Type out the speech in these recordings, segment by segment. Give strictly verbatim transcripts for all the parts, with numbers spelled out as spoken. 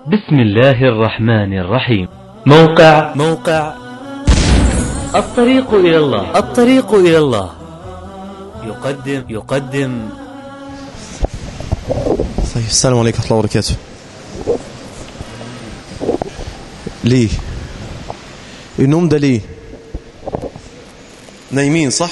بسم الله الرحمن الرحيم. موقع موقع الطريق إلى الله. الطريق إلى الله يقدم يقدم طيب السلام عليكم ورحمة الله وبركاته. ليه النوم ده؟ ليه نايمين؟ صح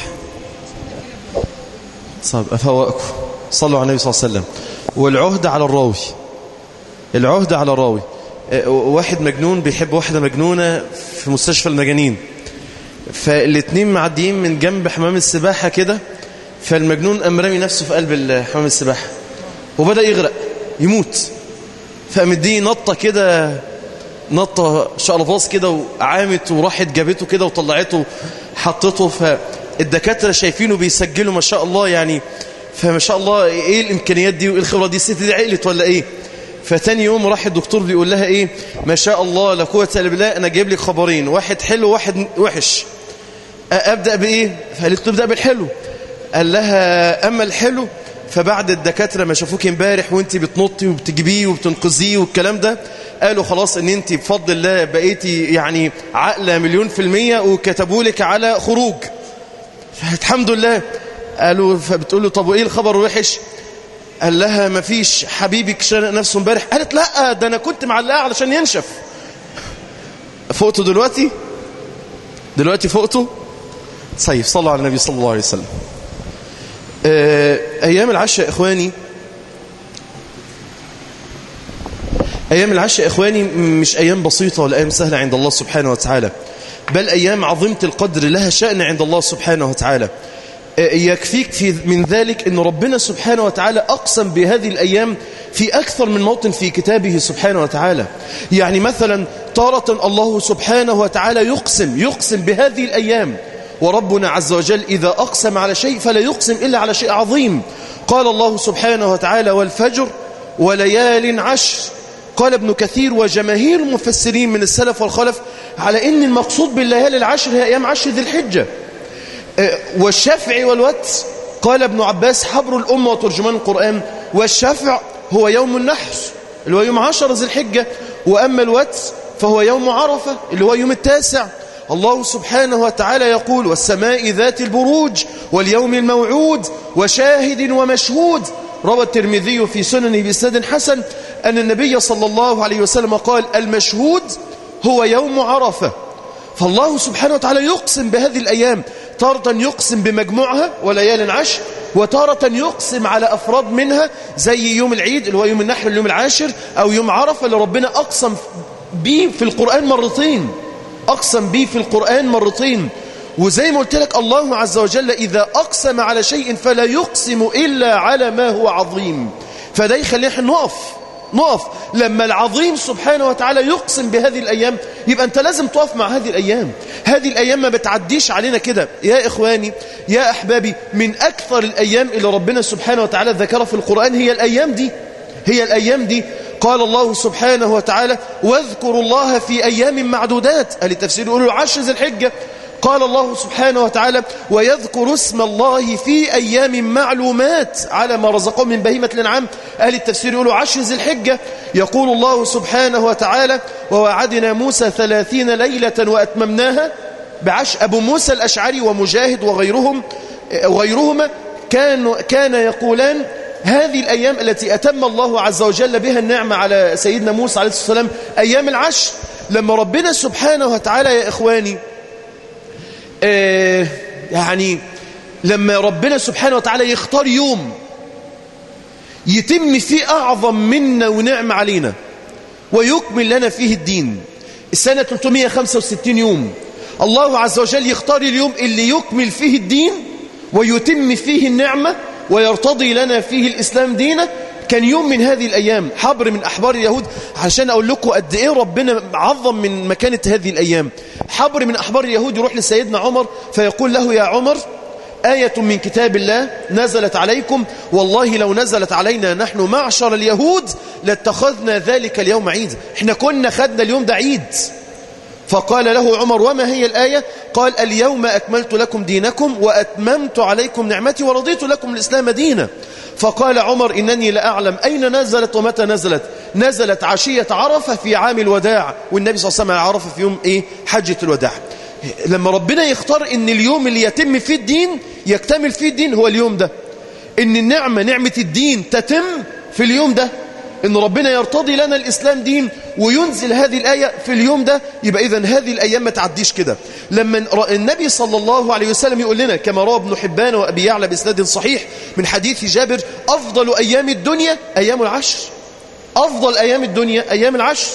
صعب أفوقكم. صلوا على النبي صلى الله عليه وسلم. والعهد على الراوي، العهد على الراوي. واحد مجنون بيحب واحدة مجنونة في مستشفى المجانين، فالاتنين معديين من جنب حمام السباحة كده، فالمجنون قام رامي نفسه في قلب حمام السباحة وبدأ يغرق يموت، فمديه نطة كده، نطة شقلباص كده، وعامت وراحت جابته كده وطلعته حطته. فالدكاترة شايفينه بيسجلوا ما شاء الله يعني، فما شاء الله ايه الامكانيات دي وايه الخبرة دي، الست دي عقلت ولا ايه؟ فتاني يوم راح الدكتور بيقول لها ايه، ما شاء الله لا قوة الا بالله، انا جايب لك خبرين، واحد حلو وواحد وحش، ابدا بايه؟ فقالت له ابدا بالحلو. قال لها اما الحلو فبعد الدكاترة ما شافوك امبارح وانت بتنطي وبتجيبيه وبتنقذيه والكلام ده، قالوا خلاص ان انت بفضل الله بقيتي يعني عقلة مليون في المية، وكتبوا لك على خروج. فالحمد لله. قالوا فبتقول له طب وايه الخبر الوحش؟ قال لها ما فيش، حبيبك شنق نفسه امبارح. قالت لا ده انا كنت معلقه علشان ينشف. فوقته دلوقتي؟ دلوقتي فوقته؟ طيب صلوا على النبي صلى الله عليه وسلم. ايام العشاء يا اخواني، ايام العشاء يا اخواني مش ايام بسيطه ولا ايام سهله عند الله سبحانه وتعالى، بل ايام عظيمه القدر لها شأن عند الله سبحانه وتعالى. يكفيك في من ذلك أن ربنا سبحانه وتعالى أقسم بهذه الأيام في أكثر من موطن في كتابه سبحانه وتعالى. يعني مثلا تارة الله سبحانه وتعالى يقسم يقسم بهذه الأيام، وربنا عز وجل إذا أقسم على شيء فلا يقسم إلا على شيء عظيم. قال الله سبحانه وتعالى والفجر وليال عشر. قال ابن كثير وجماهير المفسرين من السلف والخلف على أن المقصود بالليالي العشر هي أيام عشر ذي الحجة. والشفع والوتر قال ابن عباس حبر الأمة وترجمان القرآن، والشفع هو يوم النحر اللي هو يوم عشر ذي الحجة، وأما الوتر فهو يوم عرفة اللي هو يوم التاسع. الله سبحانه وتعالى يقول والسماء ذات البروج واليوم الموعود وشاهد ومشهود. روى الترمذي في سننه بإسناد حسن أن النبي صلى الله عليه وسلم قال المشهود هو يوم عرفة. فالله سبحانه وتعالى يقسم بهذه الأيام، تارة يقسم بمجموعها وليال عشر، وتارة يقسم على أفراد منها زي يوم العيد اللي هو يوم النحر اليوم العاشر، أو يوم عرفة اللي ربنا أقسم به في القرآن مرتين، أقسم به في القرآن مرتين. وزي ما قلت لك الله عز وجل إذا أقسم على شيء فلا يقسم إلا على ما هو عظيم. فده يخلينا نقف نقف لما العظيم سبحانه وتعالى يقسم بهذه الأيام، يبقى أنت لازم تقف مع هذه الأيام. هذه الأيام ما بتعديش علينا كده يا إخواني يا أحبابي. من أكثر الأيام اللي ربنا سبحانه وتعالى ذكرها في القرآن هي الأيام دي، هي الأيام دي. قال الله سبحانه وتعالى واذكروا الله في أيام معدودات. أهل التفسير يقولوا عشر ذي الحجة. قال الله سبحانه وتعالى ويذكر اسم الله في أيام معلومات على ما رزقهم من بهيمة الأنعام. أهل التفسير يقولوا عشر ذي الحجة. يقول الله سبحانه وتعالى ووعدنا موسى ثلاثين ليلة وأتممناها بعشر. أبو موسى الأشعري ومجاهد وغيرهم وغيرهما كانوا كان يقولان هذه الأيام التي أتم الله عز وجل بها النعمة على سيدنا موسى عليه الصلاة والسلام أيام العشر. لما ربنا سبحانه وتعالى يا إخواني آه يعني لما ربنا سبحانه وتعالى يختار يوم يتم فيه أعظم منا ونعم علينا ويكمل لنا فيه الدين، السنة ثلاثمائة وخمسة وستين يوم، الله عز وجل يختار اليوم اللي يكمل فيه الدين ويتم فيه النعمة ويرتضي لنا فيه الإسلام دينا. كان يوم من هذه الأيام حبر من أحبار اليهود، عشان أقول لكم قد إيه ربنا عظم من مكانة هذه الأيام. حبر من أحبار اليهود يروح لسيدنا عمر فيقول له يا عمر آية من كتاب الله نزلت عليكم، والله لو نزلت علينا نحن معشر اليهود لاتخذنا ذلك اليوم عيد، احنا كنا خدنا اليوم ده عيد. فقال له عمر وما هي الآية؟ قال اليوم أكملت لكم دينكم وأتممت عليكم نعمتي ورضيت لكم الإسلام دينا. فقال عمر إنني لا أعلم أين نزلت ومتى نزلت، نزلت عشية عرفة في عام الوداع، والنبي صلى الله عليه وسلم عرفة في يوم إيه؟ حجة الوداع. لما ربنا يختار إن اليوم اللي يتم فيه الدين يكتمل فيه الدين هو اليوم ده، إن النعمة نعمة الدين تتم في اليوم ده، إن ربنا يرتضي لنا الإسلام دين وينزل هذه الآية في اليوم ده، يبقى إذن هذه الأيام ما تعديش كده. لما النبي صلى الله عليه وسلم يقول لنا كما روى ابن حبان وأبي يعلى بإسناد صحيح من حديث جابر: أفضل أيام الدنيا أيام العشر. أفضل أيام الدنيا أيام العشر.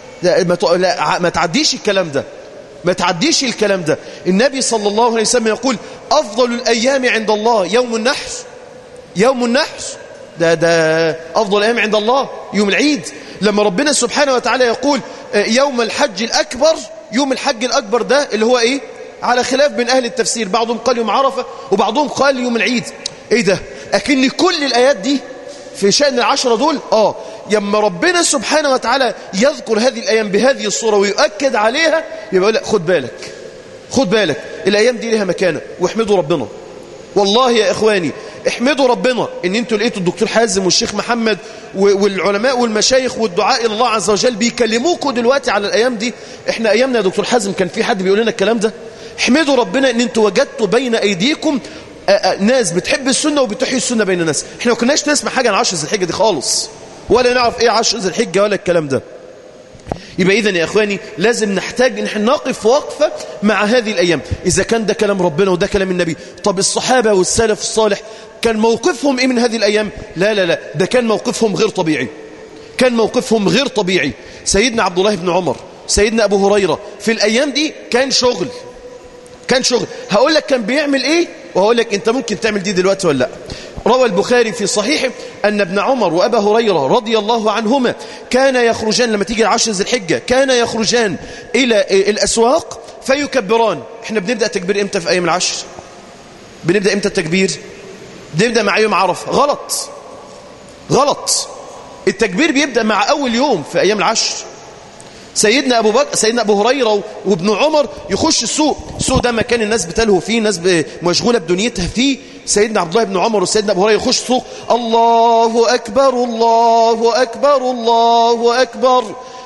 لا ما تعديش الكلام ده، ما تعديش الكلام ده. النبي صلى الله عليه وسلم يقول: أفضل الأيام عند الله يوم النحر. يوم النحر ده ده أفضل أيام عند الله يوم العيد. لما ربنا سبحانه وتعالى يقول يوم الحج الأكبر، يوم الحج الأكبر ده اللي هو إيه؟ على خلاف بين أهل التفسير، بعضهم قال يوم عرفة وبعضهم قال يوم العيد. إيه ده؟ أكن كل الآيات دي في شأن العشرة دول. آه يما ربنا سبحانه وتعالى يذكر هذه الأيام بهذه الصورة ويؤكد عليها، يبقى لا خد بالك، خد بالك الأيام دي لها مكانة، واحمدوا ربنا. والله يا إخواني احمدوا ربنا ان انتوا لقيتوا الدكتور حازم والشيخ محمد والعلماء والمشايخ والدعاء الى الله عز وجل بيكلموكوا دلوقتي على الايام دي. احنا ايامنا يا دكتور حازم كان في حد بيقول لنا الكلام ده؟ احمدوا ربنا ان انتوا وجدتوا بين ايديكم ناس بتحب السنه وبتحيي السنه بين الناس. احنا ما كناش نسمع حاجه عن عشر ذي الحجه دي خالص، ولا نعرف ايه عشر ذي الحجه ولا الكلام ده. يبقى إذن يا إخواني لازم نحتاج إن احنا نقف وقفة مع هذه الأيام. إذا كان ده كلام ربنا وده كلام النبي، طب الصحابة والسلف الصالح كان موقفهم إيه من هذه الأيام؟ لا لا لا ده كان موقفهم غير طبيعي، كان موقفهم غير طبيعي. سيدنا عبد الله بن عمر، سيدنا أبو هريرة في الأيام دي كان شغل، كان شغل. هقول لك كان بيعمل إيه وهقول لك أنت ممكن تعمل دي دلوقتي ولا لا. روى البخاري في صحيحه أن ابن عمر وأبا هريرة رضي الله عنهما كان يخرجان لما تيجي العشر ذي الحجة، كان يخرجان إلى الأسواق فيكبران. احنا بنبدأ تكبير امتى في أيام العشر؟ بنبدأ امتى التكبير؟ بنبدأ مع يوم عرفة. غلط غلط. التكبير بيبدأ مع أول يوم في أيام العشر. سيدنا أبو بكر سيدنا أبو هريرة وابن عمر يخش السوق. السوق ده مكان الناس بتلهو فيه، ناس مشغولة بدنيتها فيه. سيدنا عبد الله بن عمر وسيدنا أبو هريرة يخش السوق، الله أكبر الله أكبر الله أكبر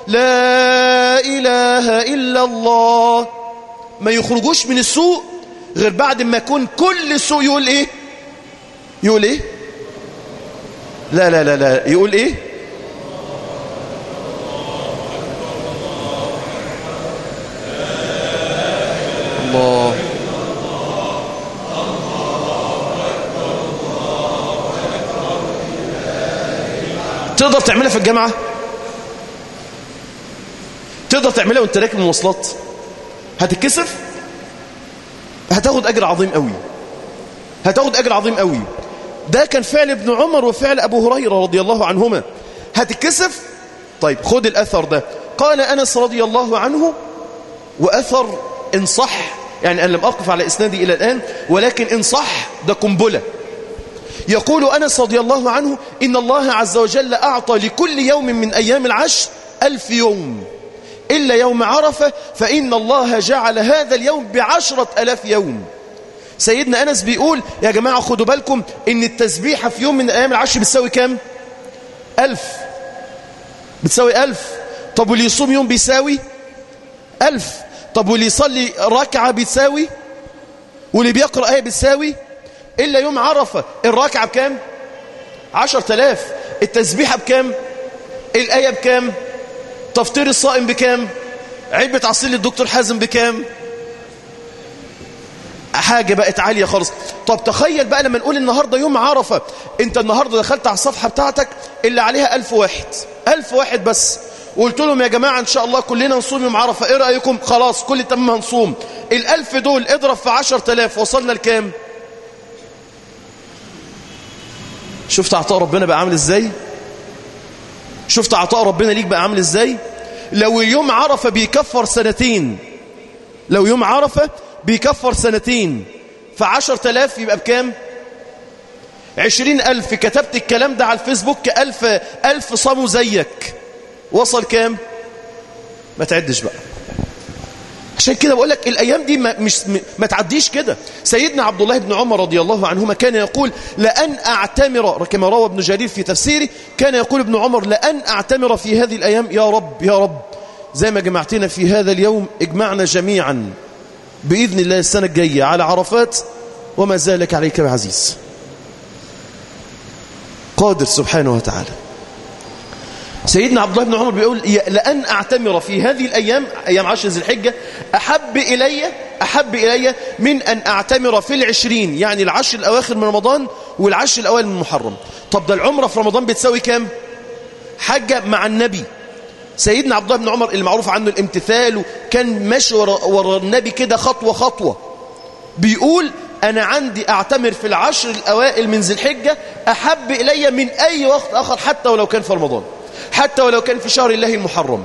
لا إله إلا الله. ما يخرجوش من السوق غير بعد ما يكون كل السوق يقول إيه؟ يقول إيه؟ لا لا لا لا يقول إيه؟ الله. تقدر تعملها في الجامعة؟ تقدر تعملها وانت راكب المواصلات؟ هتتكسف؟ هتاخد أجر عظيم قوي، هتاخد أجر عظيم قوي. ده كان فعل ابن عمر وفعل أبو هريرة رضي الله عنهما. هتتكسف؟ طيب خد الأثر ده. قال أنس رضي الله عنه، وأثر إن صح، يعني أنا لم أقف على إسنادي إلى الآن، ولكن إن صح ده قنبلة. يقول أنس رضي الله عنه: إن الله عز وجل أعطى لكل يوم من أيام العشر ألف يوم إلا يوم عرفة، فإن الله جعل هذا اليوم بعشرة ألاف يوم. سيدنا أنس بيقول يا جماعة خدوا بالكم إن التسبيحة في يوم من أيام العشر بتساوي كام؟ ألف. بتساوي ألف. طب واللي يصوم يوم بيساوي ألف. طب واللي يصلي ركعة بتساوي، واللي بيقرأ آية بتساوي. إلا يوم عرفة الركعة بكام؟ عشرة آلاف. التسبيحة بكام؟ الآية بكام؟ تفطير الصائم بكام؟ علبة عصير للدكتور حازم بكام؟ حاجة بقت عالية خالص. طب تخيل بقى لما نقول النهاردة يوم عرفة، انت النهاردة دخلت على الصفحة بتاعتك اللي عليها ألف واحد، ألف واحد بس، وقلت لهم يا جماعة ان شاء الله كلنا نصوم يوم عرفة، ايه رأيكم؟ خلاص كل تمام هنصوم. الألف دول اضرب في عشرة آلاف، وصلنا لكام؟ شفت عطاء ربنا بقى عامل ازاي؟ شفت عطاء ربنا ليك بقى عامل ازاي؟ لو يوم عرفة بيكفر سنتين، لو يوم عرفة بيكفر سنتين، فعشرة آلاف يبقى بكام؟ عشرين ألف. كتبت الكلام ده على الفيسبوك، ألف ألف صاموا زيك، وصل كام؟ ما تعدش بقى، عشان كده بقول لك الأيام دي ما, مش ما تعديش كده. سيدنا عبد الله بن عمر رضي الله عنهما كان يقول لأن أعتمر، كما روى ابن جرير في تفسيره، كان يقول ابن عمر لأن أعتمر في هذه الأيام، يا رب يا رب زي ما جمعتنا في هذا اليوم اجمعنا جميعا بإذن الله السنة الجاية على عرفات، وما ذلك عليك بعزيز. قادر سبحانه وتعالى. سيدنا عبد الله بن عمر بيقول لأن أعتمر في هذه الأيام، أيام عشر ذي الحجة، أحب إلي أحب إلي من أن أعتمر في العشرين، يعني العشر الأواخر من رمضان والعشر الأوائل من محرم. طب ده العمرة في رمضان بتساوي كام؟ حجة مع النبي. سيدنا عبد الله بن عمر المعروف عنه الامتثال، كان ماشي ورا النبي كده خطوة خطوة، بيقول أنا عندي أعتمر في العشر الأوائل من ذي الحجة أحب إلي من أي وقت آخر، حتى ولو كان في رمضان، حتى ولو كان في شهر الله المحرم.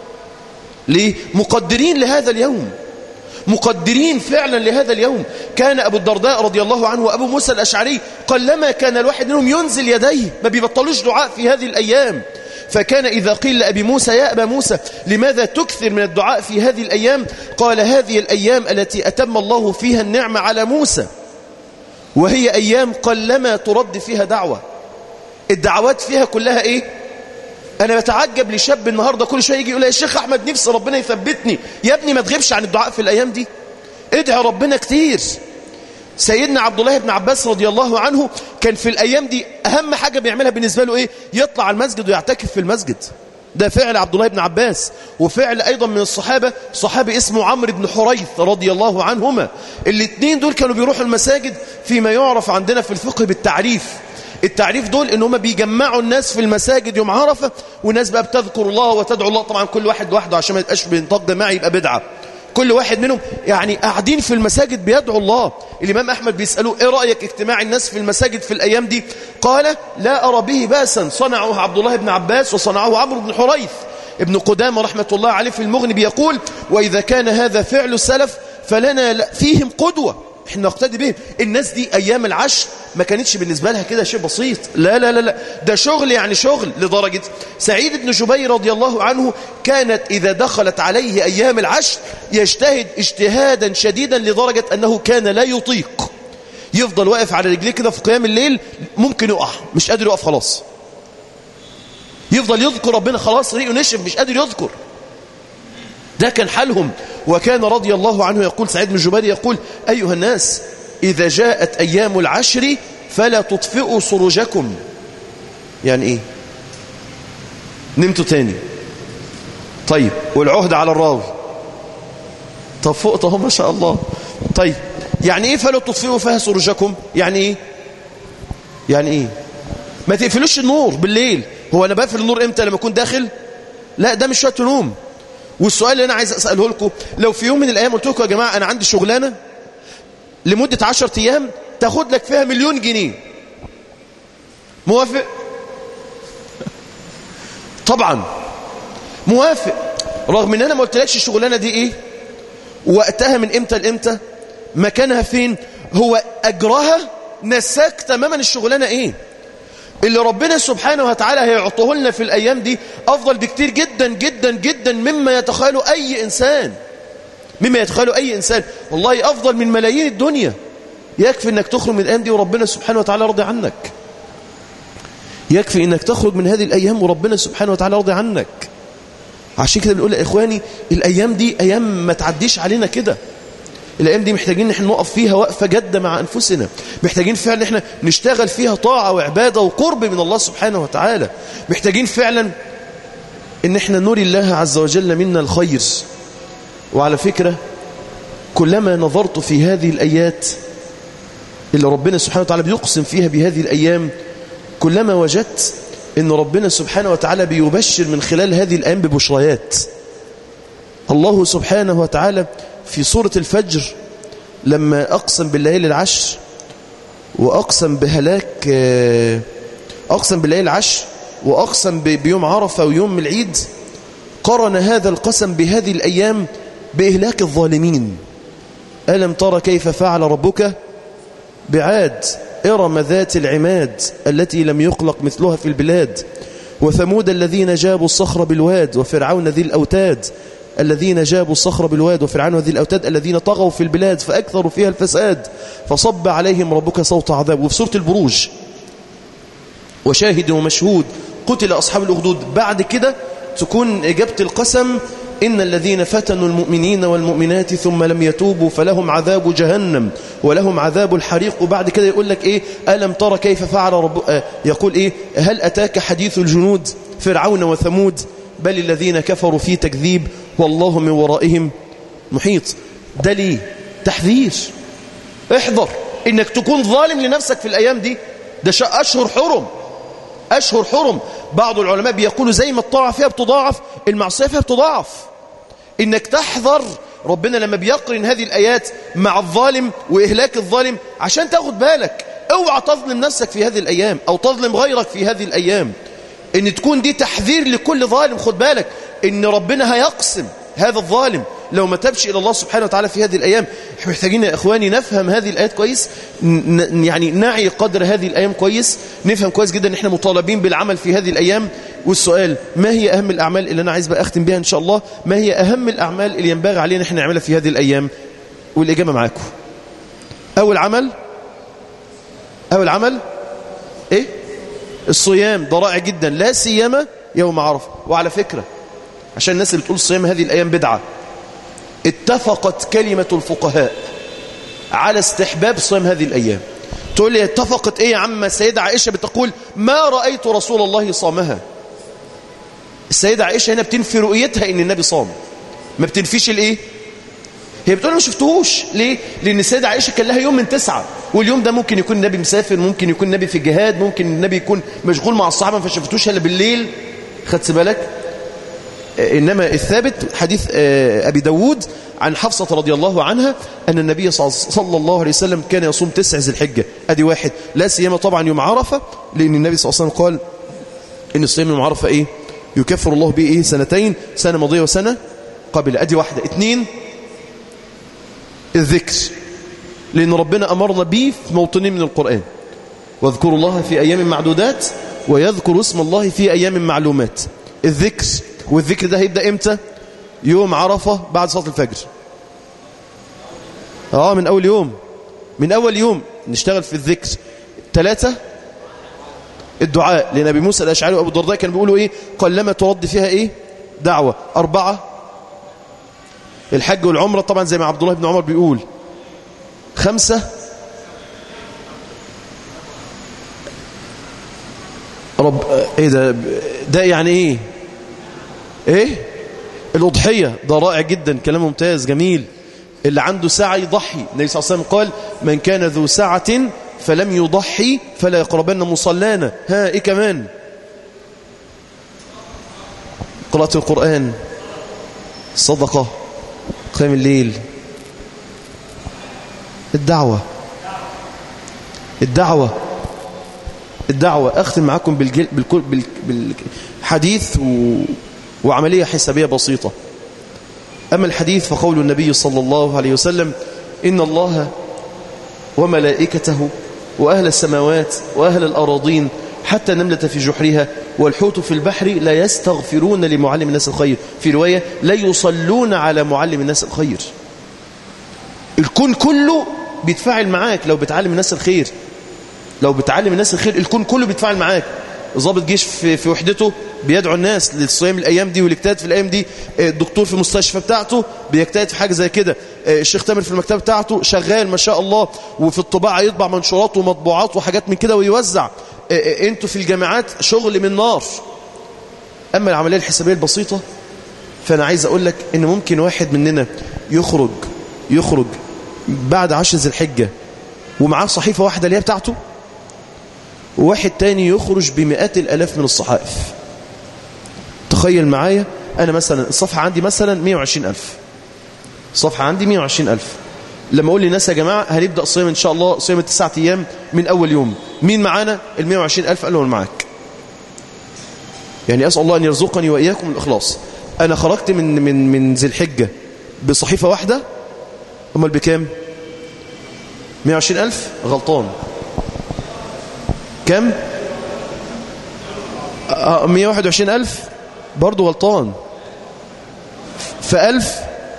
ليه؟ مقدرين لهذا اليوم، مقدرين فعلا لهذا اليوم. كان أبو الدرداء رضي الله عنه وأبو موسى الأشعري قلما كان الواحد منهم ينزل يديه، ما بيبطلوش دعاء في هذه الأيام. فكان إذا قيل لأبي موسى يا أبا موسى لماذا تكثر من الدعاء في هذه الأيام؟ قال هذه الأيام التي أتم الله فيها النعمة على موسى، وهي أيام قلما ترد فيها دعوة. الدعوات فيها كلها إيه؟ أنا بتعجب لشاب النهاردة كل شوية يجي يقول يا شيخ أحمد نفسي ربنا يثبتني. يا ابني ما تغيبش عن الدعاء في الأيام دي، ادعي ربنا كتير. سيدنا عبد الله بن عباس رضي الله عنه كان في الأيام دي أهم حاجة بيعملها بالنسبة له إيه؟ يطلع على المسجد ويعتكف في المسجد. ده فعل عبد الله بن عباس، وفعل أيضا من الصحابة صحابي اسمه عمرو بن حريث رضي الله عنهما. الاثنين دول كانوا بيروحوا المساجد فيما يعرف عندنا في الفقه بالتعريف. التعريف دول ان هم بيجمعوا الناس في المساجد يوم عرفة، والناس بقى بتذكر الله وتدعو الله، طبعا كل واحد لوحده عشان ما يبقاش بنطاق جماعي يبقى بدعة. كل واحد منهم يعني قاعدين في المساجد بيدعو الله. الإمام أحمد بيسألوه ايه رأيك اجتماع الناس في المساجد في الأيام دي؟ قال لا أرى به بأسا، صنعه عبد الله بن عباس وصنعه عمرو بن حريث. ابن قدامة رحمة الله عليه في المغني بيقول وإذا كان هذا فعل السلف فلنا فيهم قدوة، احنا نقتدي بهم. الناس دي أيام العشر ما كانتش بالنسبة لها كده شيء بسيط، لا لا لا لا، ده شغل يعني شغل. لدرجة سعيد بن جبير رضي الله عنه كانت إذا دخلت عليه أيام العشر يجتهد اجتهادا شديدا لدرجة أنه كان لا يطيق، يفضل واقف على رجليه كده في قيام الليل، ممكن يقع مش قادر يقف خلاص، يفضل يذكر ربنا خلاص ريقه نشف مش قادر يذكر. ده كان حالهم. وكان رضي الله عنه يقول سعيد بن جبير يقول أيها الناس إذا جاءت أيام العشر فلا تطفئوا سروجكم. يعني إيه؟ نمتوا تاني؟ طيب والعهد على الراوي؟ طب فوق هم ما شاء الله. طيب يعني إيه فلا تطفئوا فيها سروجكم؟ يعني إيه؟ يعني إيه؟ ما تقفلوش النور بالليل. هو أنا بقفل النور إمتى؟ لما أكون داخل؟ لا ده مش وقت نوم. والسؤال اللي أنا عايز أسأله لكم، لو في يوم من الأيام قلت لكم يا جماعة أنا عندي شغلانة لمدة عشرة أيام تاخد لك فيها مليون جنيه، موافق؟ طبعا موافق، رغم ان انا ما قلتلكش الشغلانه دي ايه، وقتها من امتى لامتى، مكانها فين، هو اجرها نساك تماما الشغلانه ايه. اللي ربنا سبحانه وتعالى هيعطيه لنا في الايام دي افضل بكتير جدا جدا جدا مما يتخيله اي انسان، مما يتخيله اي انسان، والله افضل من ملايين الدنيا. يكفي انك تخرج من الايام دي وربنا سبحانه وتعالى راضي عنك، يكفي انك تخرج من هذه الايام وربنا سبحانه وتعالى راضي عنك. عشان كده بنقول يا اخواني الايام دي ايام ما تعديش علينا كده. الايام دي محتاجين ان احنا نقف فيها وقفه جاده مع انفسنا، محتاجين فعلا ان احنا نشتغل فيها طاعه وعباده وقرب من الله سبحانه وتعالى، محتاجين فعلا ان احنا نري الله عز وجل منا الخير. وعلى فكره كلما نظرت في هذه الايات اللي ربنا سبحانه وتعالى بيقسم فيها بهذه الايام، كلما وجدت ان ربنا سبحانه وتعالى بيبشر من خلال هذه الايام ببشريات. الله سبحانه وتعالى في سورة الفجر لما أقسم بالليالي العشر وأقسم بهلاك أقسم بالليالي العشر وأقسم بيوم عرفة ويوم العيد، قرن هذا القسم بهذه الأيام بإهلاك الظالمين. ألم ترى كيف فعل ربك بعاد إرم ذات العماد التي لم يخلق مثلها في البلاد، وثمود الذين جابوا الصخر بالواد، وفرعون ذي الأوتاد الذين جابوا الصخر بالواد وفرعون وذي الأوتاد الذين طغوا في البلاد فأكثروا فيها الفساد فصب عليهم ربك صوت عذاب. وفي سورة البروج وشاهد ومشهود قتل أصحاب الأخدود. بعد كده تكون إجابة القسم إن الذين فتنوا المؤمنين والمؤمنات ثم لم يتوبوا فلهم عذاب جهنم ولهم عذاب الحريق. وبعد كده يقول لك إيه ألم ترى كيف فعل رب آه يقول إيه هل أتاك حديث الجنود فرعون وثمود بل الذين كفروا في تكذيب والله من ورائهم محيط. ده ليه تحذير، احذر إنك تكون ظالم لنفسك في الأيام دي. ده أشهر حرم، أشهر حرم. بعض العلماء بيقولوا زي ما الطاعة فيها بتضاعف المعصية فيها بتضاعف. إنك تحذر ربنا لما بيقرن هذه الآيات مع الظالم وإهلاك الظالم عشان تاخد بالك اوعى تظلم نفسك في هذه الأيام أو تظلم غيرك في هذه الأيام. إن تكون دي تحذير لكل ظالم. خد بالك إن ربنا هيقسم هذا الظالم لو ما تبش إلى الله سبحانه وتعالى في هذه الأيام. محتاجين يا إخواني نفهم هذه الآيات كويس، يعني نعي قدر هذه الأيام كويس، نفهم كويس جدا إن إحنا مطالبين بالعمل في هذه الأيام. والسؤال ما هي أهم الأعمال اللي أنا عايز بقى أختم بها إن شاء الله؟ ما هي أهم الأعمال اللي ينبغي علينا إحنا نعملها في هذه الأيام؟ والإجابة معاكم. أول عمل أول عمل إيه؟ الصيام. ده رائع جدا لا سيما يوم عرفة. وعلى فكرة عشان الناس اللي بتقول الصيام هذه الأيام بدعة، اتفقت كلمة الفقهاء على استحباب صيام هذه الأيام. تقول لي اتفقت ايه يا عم؟ السيدة عائشة بتقول ما رأيت رسول الله صامها. السيدة عائشة هنا بتنفي رؤيتها ان النبي صام، ما بتنفيش الايه. هي بتقول ما شفتهوش. ليه؟ لان السيدة عائشة كان لها يوم من تسعة، واليوم ده ممكن يكون النبي مسافر، ممكن يكون النبي في الجهاد، ممكن النبي يكون مشغول مع الصحابة ما شفتوش الا بالليل. خدت بالك؟ إنما الثابت حديث أبي داود عن حفصة رضي الله عنها أن النبي صلى الله عليه وسلم كان يصوم تسع ذي الحجة. أدي واحد. لا سيما طبعا يوم عرفة، لأن النبي صلى الله عليه وسلم قال إن الصيام يوم عرفة إيه؟ يكفر الله به إيه؟ سنتين، سنة ماضية وسنة قبل. أدي واحدة. اثنين الذكر، لأن ربنا أمرنا به في موطنين من القرآن. واذكروا الله في أيام معدودات ويذكر اسم الله في أيام معلومات. الذكر، والذكر ده هيبدأ امتى؟ يوم عرفة بعد صلاة الفجر. اه من اول يوم، من اول يوم نشتغل في الذكر. ثلاثة الدعاء، لان ابي موسى الاشعري وابو الدرداء كانوا بيقولوا ايه؟ قلما ترد فيها ايه؟ دعوة. أربعة الحج والعمرة طبعا زي ما عبد الله بن عمر بيقول. خمسة رب ايه ده ده يعني ايه ايه الأضحية. ده رائع جدا، كلام ممتاز جميل. اللي عنده ساعة يضحي. النبي صلى الله عليه وسلم قال من كان ذو ساعة فلم يضحي فلا يقربن مصلانا. ها ايه كمان؟ قراءة القرآن، الصدقة، قيام الليل، الدعوة الدعوة الدعوة. أختم معكم بالجل... بالكل... بالحديث و... وعملية حسابية بسيطة. أما الحديث فقول النبي صلى الله عليه وسلم إن الله وملائكته وأهل السماوات وأهل الأراضين حتى نملة في جحرها والحوت في البحر لا يستغفرون لمعلم الناس الخير. في رواية لا يصلون على معلم الناس الخير. الكون كله بيتفاعل معاك لو بتعلم الناس الخير. لو بتعلم الناس الخير الكون كله بيتفاعل معاك. ضابط جيش في, في وحدته بيدعو الناس للصيام الأيام دي والاجتهاد في الأيام دي. الدكتور في المستشفى بتاعته بيجتهد في حاجة زي كده. الشيخ تامر في المكتبة بتاعته شغال ما شاء الله، وفي الطباعة يطبع منشورات ومطبوعات وحاجات من كده ويوزع. انتوا في الجامعات شغل من نار. أما العملية الحسابية البسيطة فأنا عايز أقول لك إن ممكن واحد مننا يخرج يخرج بعد عشر ذي الحجة ومعاه صحيفة واحدة اللي هي بتاعته، وواحد تاني يخرج بمئات الألاف من الصحائف. تخيل معايا أنا مثلا الصفحة عندي مثلا مئة وعشرين ألف، الصفحة عندي مئة وعشرين ألف. لما أقول للناس يا جماعة هنبدأ صيام إن شاء الله صيام التسعة أيام من أول يوم، مين معانا؟ المئة وعشرين ألف قالوا معاك. يعني أسأل الله أن يرزقني وإياكم الإخلاص. أنا خرجت من من من ذي الحجة بصحيفة واحدة، أمال بكام؟ مئة وعشرين ألف غلطان. كم؟ مئة وواحد وعشرين ألف برضو غلطان. في ألف،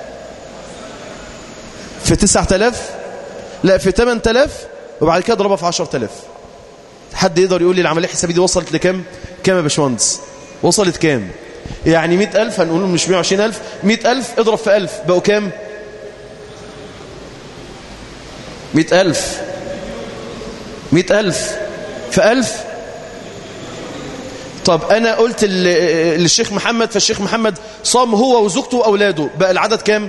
في تسعة آلاف، لا في ثمانية آلاف، وبعد كده اضربها في عشرة آلاف. حد يقدر يقول لي العملية الحسابية دي وصلت لكام؟ كام يا باشمهندس؟ وصلت كام؟ يعني مئة ألف، هنقول مش مئة وعشرين ألف، مئة ألف اضرب في ألف بقوا كام؟ مئة ألف. مئة ألف في ألف. طب أنا قلت للشيخ محمد، فالشيخ محمد صام هو وزوجته وأولاده، بقى العدد كام؟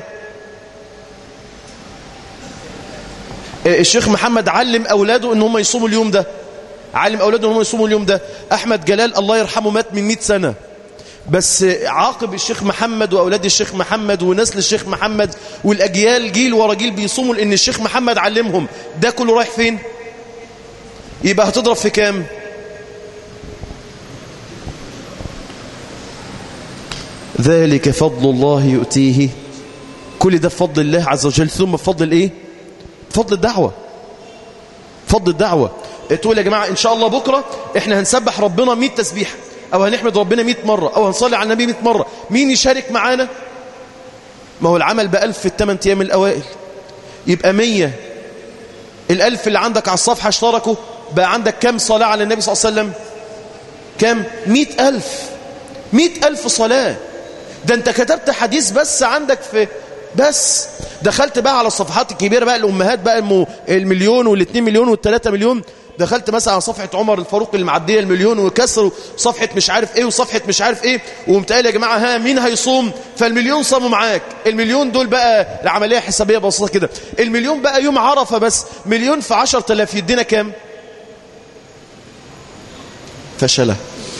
الشيخ محمد علم أولاده إن هم يصوموا اليوم ده، علم أولاده إن هم يصوموا اليوم ده. أحمد جلال الله يرحمه مات من مئة سنة، بس عاقب الشيخ محمد وأولاد الشيخ محمد ونسل الشيخ محمد والأجيال جيل ورا جيل بيصوموا لأن الشيخ محمد علمهم. ده كله رايح فين؟ يبقى هتضرب في كام؟ ذلك فضل الله يؤتيه، كل ده بفضل الله عز وجل، ثم بفضل ايه؟ فضل الدعوة. فضل الدعوة. تقول يا جماعة ان شاء الله بكرة احنا هنسبح ربنا مئة تسبيحة، او هنحمد ربنا مئة مرة، او هنصلي على النبي مئة مرة. مين يشارك معانا؟ ما هو العمل بألف في الثمان ايام الاوائل، يبقى مية. الالف اللي عندك على الصفحة اشتركوا، بقى عندك كم صلاة على النبي صلى الله عليه وسلم؟ كم؟ مئة ألف. مئة ألف صلاة. ده انت كتبت حديث بس عندك في بس. دخلت بقى على الصفحات الكبيرة بقى، الأمهات بقى المليون والاثنين مليون والثلاثة مليون. دخلت مثلا على صفحة عمر الفاروق المعدية المليون وكسر، صفحة مش عارف ايه وصفحة مش عارف ايه، وقمت قايل يا جماعة ها مين هيصوم؟ فالمليون صاموا معاك. المليون دول بقى العملية حسابية بسيطة كده، المليون بقى يوم عرفة بس، مليون في عشرة آلاف يدينا كام؟ فشلة.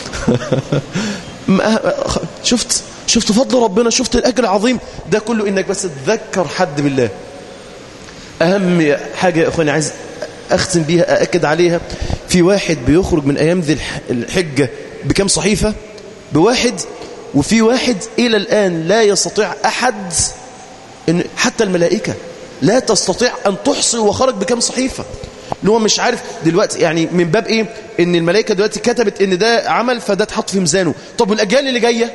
شفت شفت فضل ربنا، شفت الأجر العظيم ده كله، إنك بس تذكر حد بالله. أهم حاجة يا أخواني عايز أختم بيها، أأكد عليها، في واحد بيخرج من أيام ذي الحجة بكم صحيفة؟ بواحد. وفي واحد إلى الآن لا يستطيع أحد، إن حتى الملائكة لا تستطيع أن تحصي وخرج بكم صحيفة، اللي هو مش عارف دلوقتي يعني من باب إيه؟ إن الملائكة دلوقتي كتبت إن ده عمل فده اتحط في ميزانه. طب والأجيال اللي جاية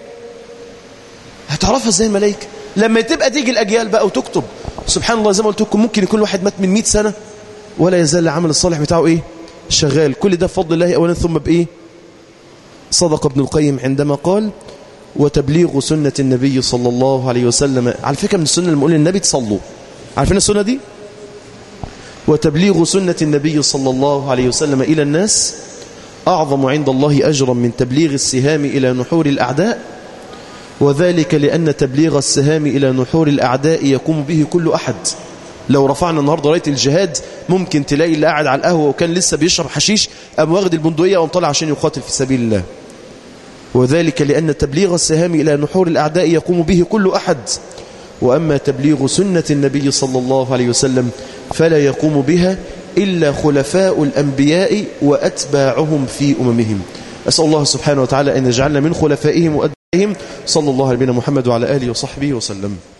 هتعرفها ازاي الملائكة؟ لما تبقى تيجي الأجيال بقى وتكتب. سبحان الله، زي ما قلت لكم ممكن يكون واحد مات من مئة سنة ولا يزال العمل الصالح بتاعه ايه؟ شغال. كل ده بفضل الله أولا، ثم بإيه؟ صدق ابن القيم عندما قال وتبليغ سنة النبي صلى الله عليه وسلم. على فكرة من السنة اللي بنقول للنبي تصلوا، عارفين السنة دي؟ وتبليغ سنة النبي صلى الله عليه وسلم إلى الناس أعظم عند الله أجرا من تبليغ السهام إلى نحور الأعداء، وذلك لأن تبليغ السهام إلى نحور الأعداء يقوم به كل أحد. لو رفعنا النهاردة راية الجهاد ممكن تلاقي اللي قاعد على القهوة وكان لسه بيشرب حشيش أم واخد البندقية أو طلع عشان يقاتل في سبيل الله. وذلك لأن تبليغ السهام إلى نحور الأعداء يقوم به كل أحد، وأما تبليغ سنة النبي صلى الله عليه وسلم فلا يقوم بها إلا خلفاء الأنبياء وأتباعهم في أممهم. أسأل الله سبحانه وتعالى أن يجعلنا من خلفائهم وأتباعهم. صلى الله على نبينا محمد وعلى آله وصحبه وسلم.